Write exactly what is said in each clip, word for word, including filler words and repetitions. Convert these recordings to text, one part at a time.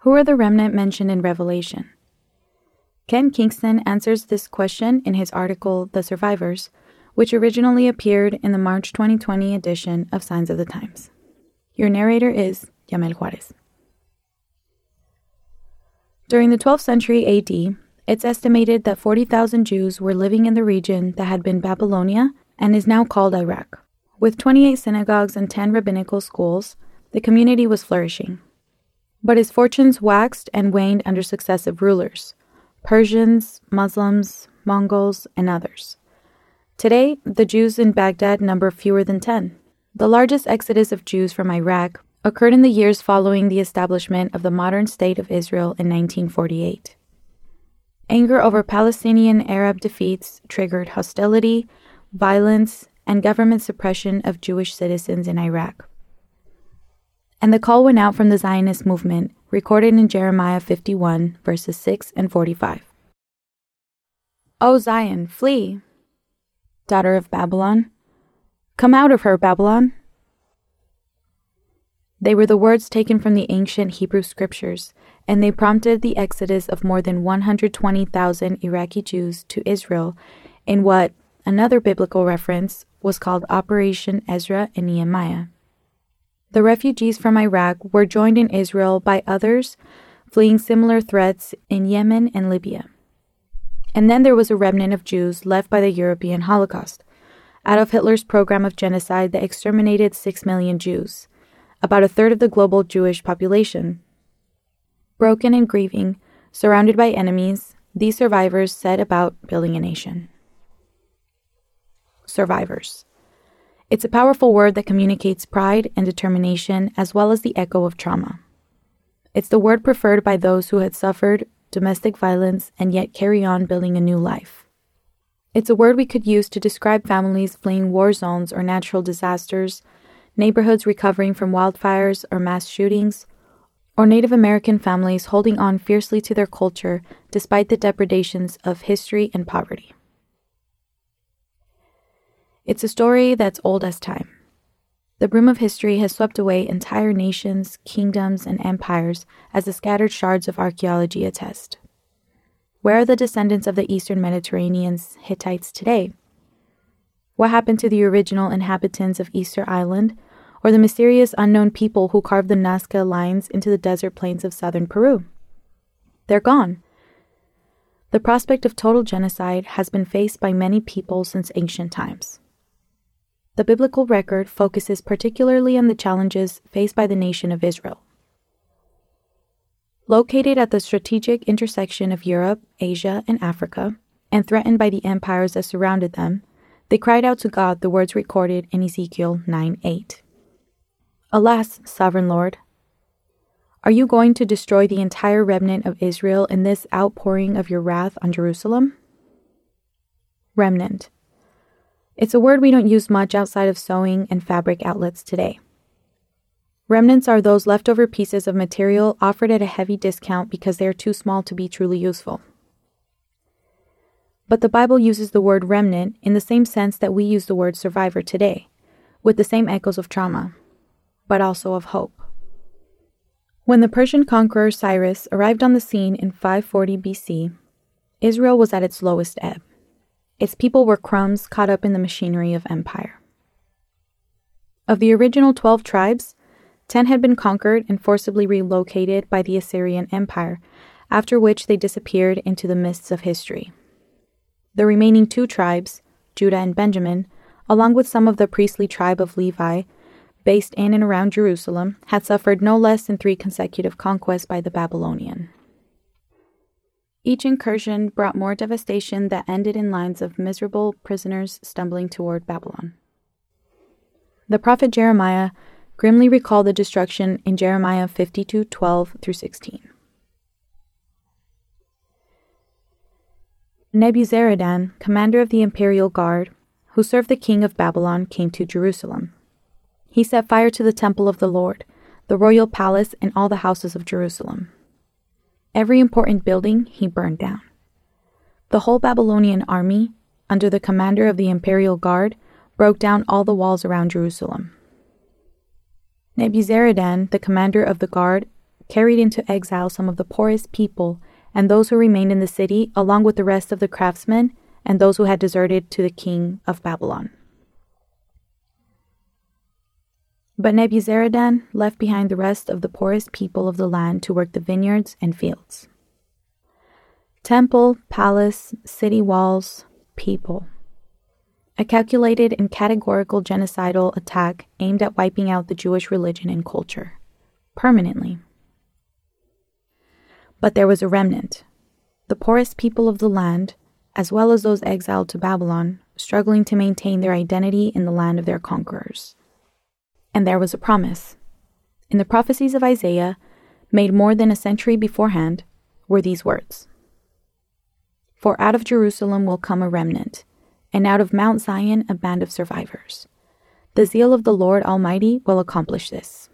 Who are the remnant mentioned in Revelation? Ken Kingston answers this question in his article, The Survivors, which originally appeared in the March twenty twenty edition of Signs of the Times. Your narrator is Yamel Juarez. During the twelfth century A D, it's estimated that forty thousand Jews were living in the region that had been Babylonia and is now called Iraq. With twenty-eight synagogues and ten rabbinical schools, the community was flourishing. But its fortunes waxed and waned under successive rulers: Persians, Muslims, Mongols, and others. Today, the Jews in Baghdad number fewer than ten. The largest exodus of Jews from Iraq occurred in the years following the establishment of the modern state of Israel in nineteen forty-eight. Anger over Palestinian Arab defeats triggered hostility, violence, and government suppression of Jewish citizens in Iraq. And the call went out from the Zionist movement, recorded in Jeremiah fifty-one, verses six and forty-five. O Zion, flee, daughter of Babylon. Come out of her, Babylon. They were the words taken from the ancient Hebrew scriptures, and they prompted the exodus of more than one hundred twenty thousand Iraqi Jews to Israel in what, another biblical reference, was called Operation Ezra and Nehemiah. The refugees from Iraq were joined in Israel by others fleeing similar threats in Yemen and Libya. And then there was a remnant of Jews left by the European Holocaust, Adolf Hitler's program of genocide that exterminated six million Jews, about a third of the global Jewish population. Broken and grieving, surrounded by enemies, these survivors set about building a nation. Survivors. It's a powerful word that communicates pride and determination as well as the echo of trauma. It's the word preferred by those who had suffered domestic violence and yet carry on building a new life. It's a word we could use to describe families fleeing war zones or natural disasters, neighborhoods recovering from wildfires or mass shootings, or Native American families holding on fiercely to their culture despite the depredations of history and poverty. It's a story that's old as time. The broom of history has swept away entire nations, kingdoms, and empires as the scattered shards of archaeology attest. Where are the descendants of the Eastern Mediterranean's Hittites today? What happened to the original inhabitants of Easter Island, or the mysterious unknown people who carved the Nazca lines into the desert plains of southern Peru? They're gone. The prospect of total genocide has been faced by many people since ancient times. The biblical record focuses particularly on the challenges faced by the nation of Israel. Located at the strategic intersection of Europe, Asia, and Africa, and threatened by the empires that surrounded them, they cried out to God the words recorded in Ezekiel nine eight. Alas, sovereign Lord, are you going to destroy the entire remnant of Israel in this outpouring of your wrath on Jerusalem? Remnant. It's a word we don't use much outside of sewing and fabric outlets today. Remnants are those leftover pieces of material offered at a heavy discount because they are too small to be truly useful. But the Bible uses the word remnant in the same sense that we use the word survivor today, with the same echoes of trauma, but also of hope. When the Persian conqueror Cyrus arrived on the scene in five forty B C, Israel was at its lowest ebb. Its people were crumbs caught up in the machinery of empire. Of the original twelve tribes, ten had been conquered and forcibly relocated by the Assyrian Empire, after which they disappeared into the mists of history. The remaining two tribes, Judah and Benjamin, along with some of the priestly tribe of Levi, based in and around Jerusalem, had suffered no less than three consecutive conquests by the Babylonian. Each incursion brought more devastation that ended in lines of miserable prisoners stumbling toward Babylon. The prophet Jeremiah grimly recalled the destruction in Jeremiah fifty-two twelve through sixteen. Nebuzaradan, commander of the imperial guard, who served the king of Babylon, came to Jerusalem. He set fire to the temple of the Lord, the royal palace, and all the houses of Jerusalem. Every important building he burned down. The whole Babylonian army, under the commander of the imperial guard, broke down all the walls around Jerusalem. Nebuzaradan, the commander of the guard, carried into exile some of the poorest people and those who remained in the city, along with the rest of the craftsmen and those who had deserted to the king of Babylon. But Nebuzaradan left behind the rest of the poorest people of the land to work the vineyards and fields. Temple, palace, city walls, people. A calculated and categorical genocidal attack aimed at wiping out the Jewish religion and culture, permanently. But there was a remnant, the poorest people of the land, as well as those exiled to Babylon, struggling to maintain their identity in the land of their conquerors. And there was a promise. In the prophecies of Isaiah, made more than a century beforehand, were these words: "For out of Jerusalem will come a remnant, and out of Mount Zion a band of survivors. The zeal of the Lord Almighty will accomplish this."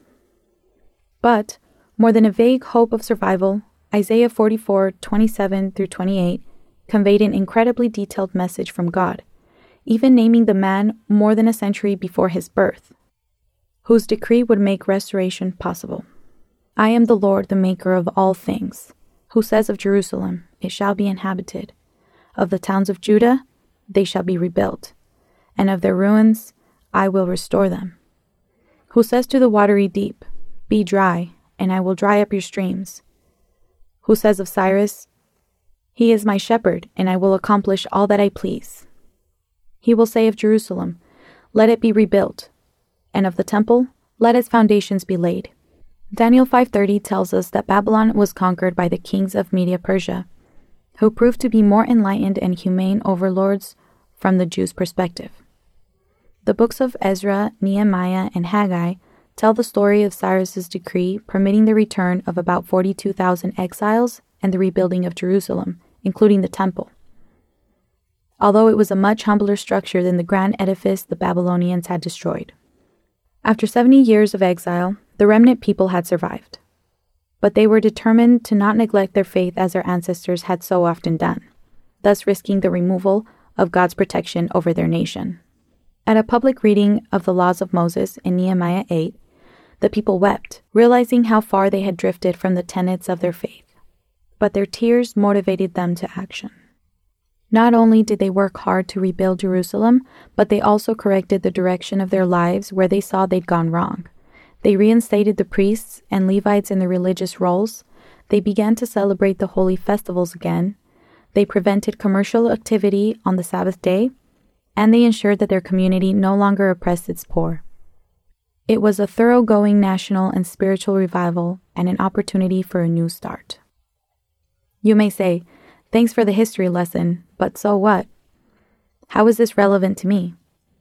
But, more than a vague hope of survival, Isaiah forty-four, twenty-seven through twenty-eight conveyed an incredibly detailed message from God, even naming the man more than a century before his birth, whose decree would make restoration possible. "I am the Lord, the maker of all things, who says of Jerusalem, it shall be inhabited. Of the towns of Judah, they shall be rebuilt, and of their ruins I will restore them. Who says to the watery deep, be dry, and I will dry up your streams. Who says of Cyrus, he is my shepherd, and I will accomplish all that I please. He will say of Jerusalem, let it be rebuilt, and of the temple, let its foundations be laid." Daniel five thirty tells us that Babylon was conquered by the kings of Media-Persia, who proved to be more enlightened and humane overlords from the Jews' perspective. The books of Ezra, Nehemiah, and Haggai tell the story of Cyrus's decree permitting the return of about forty-two thousand exiles and the rebuilding of Jerusalem, including the temple. Although it was a much humbler structure than the grand edifice the Babylonians had destroyed. After seventy years of exile, the remnant people had survived. But they were determined to not neglect their faith as their ancestors had so often done, thus risking the removal of God's protection over their nation. At a public reading of the laws of Moses in Nehemiah eight, the people wept, realizing how far they had drifted from the tenets of their faith. But their tears motivated them to action. Not only did they work hard to rebuild Jerusalem, but they also corrected the direction of their lives where they saw they'd gone wrong. They reinstated the priests and Levites in their religious roles. They began to celebrate the holy festivals again. They prevented commercial activity on the Sabbath day, and they ensured that their community no longer oppressed its poor. It was a thoroughgoing national and spiritual revival and an opportunity for a new start. You may say, thanks for the history lesson, but so what? How is this relevant to me?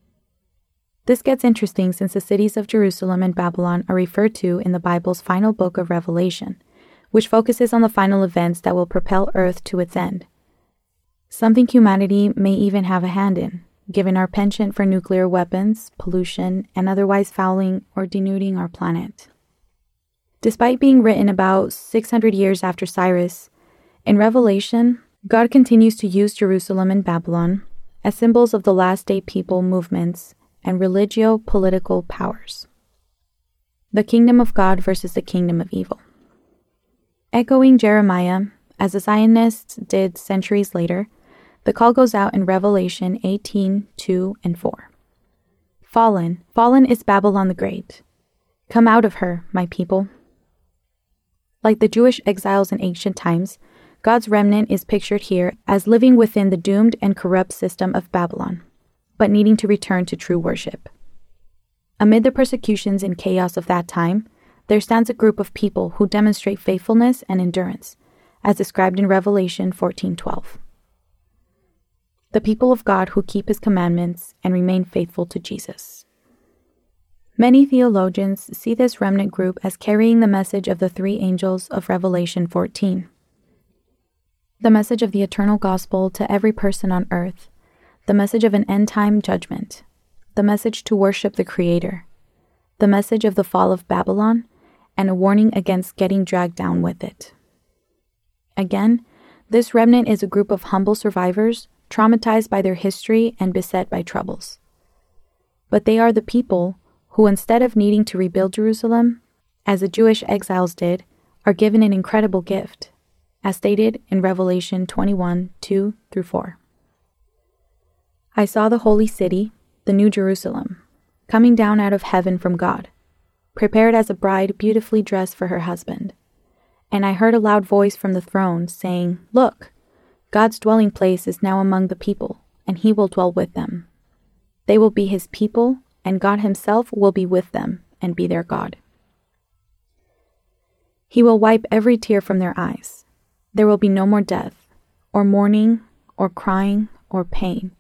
This gets interesting since the cities of Jerusalem and Babylon are referred to in the Bible's final book of Revelation, which focuses on the final events that will propel Earth to its end. Something humanity may even have a hand in, given our penchant for nuclear weapons, pollution, and otherwise fouling or denuding our planet. Despite being written about six hundred years after Cyrus, in Revelation, God continues to use Jerusalem and Babylon as symbols of the last-day people movements and religio-political powers. The kingdom of God versus the kingdom of evil. Echoing Jeremiah, as the Zionists did centuries later, the call goes out in Revelation eighteen, two and four. Fallen, fallen is Babylon the Great. Come out of her, my people. Like the Jewish exiles in ancient times, God's remnant is pictured here as living within the doomed and corrupt system of Babylon, but needing to return to true worship. Amid the persecutions and chaos of that time, there stands a group of people who demonstrate faithfulness and endurance, as described in Revelation fourteen twelve. The people of God who keep His commandments and remain faithful to Jesus. Many theologians see this remnant group as carrying the message of the three angels of Revelation fourteen. The message of the eternal gospel to every person on earth, the message of an end-time judgment, the message to worship the Creator, the message of the fall of Babylon, and a warning against getting dragged down with it. Again, this remnant is a group of humble survivors, traumatized by their history and beset by troubles. But they are the people who, instead of needing to rebuild Jerusalem, as the Jewish exiles did, are given an incredible gift, as stated in Revelation twenty-one, two through four. I saw the holy city, the New Jerusalem, coming down out of heaven from God, prepared as a bride beautifully dressed for her husband. And I heard a loud voice from the throne saying, "Look, God's dwelling place is now among the people, and he will dwell with them. They will be his people, and God himself will be with them and be their God. He will wipe every tear from their eyes. There will be no more death, or mourning, or crying, or pain.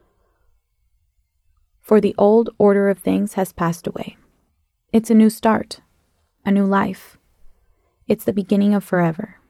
For the old order of things has passed away. It's a new start, a new life. It's the beginning of forever."